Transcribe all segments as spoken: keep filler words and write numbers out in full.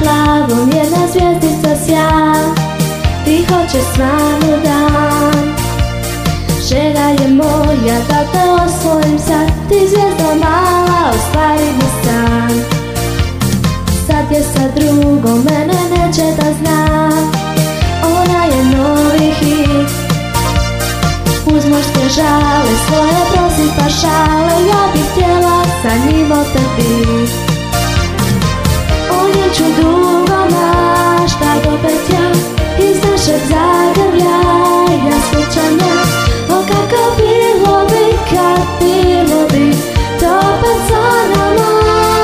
plavom jedna zvijezdica sja, ti hoćeš svanu dan. Želja je moja da te osvojim sad, ti zvijezdo mala, ostvari mi san. Sad je sa drugom, mene neće da zna, ona je novi hit. Uz morske žale svoje prosipa šale, ja bih htjela sa njim opet bit. O njoj ću dugo maštat opet ja, iz našeg zagrlja ja sjećam ja. O kako bilo bi, kad bilo bi to opet sa nama.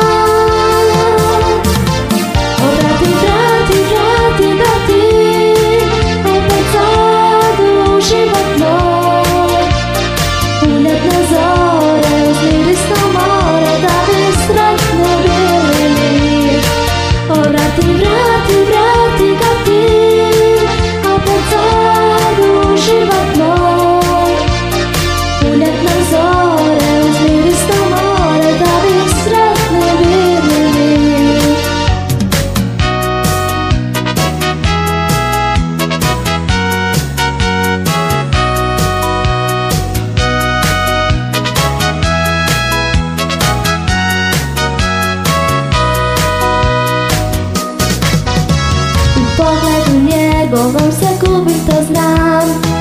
O vrati, vrati, vrati, vrati opet sad u život moj. U ljetne zore, uz mirisno more, da bi sretno bili mi. O vrati, vrati, vrati ga ti opet sad u život moj. U ljetne zore, uz mirisno more, da bi sretno bili mi. U pogledu njegovom se gubim, to znam.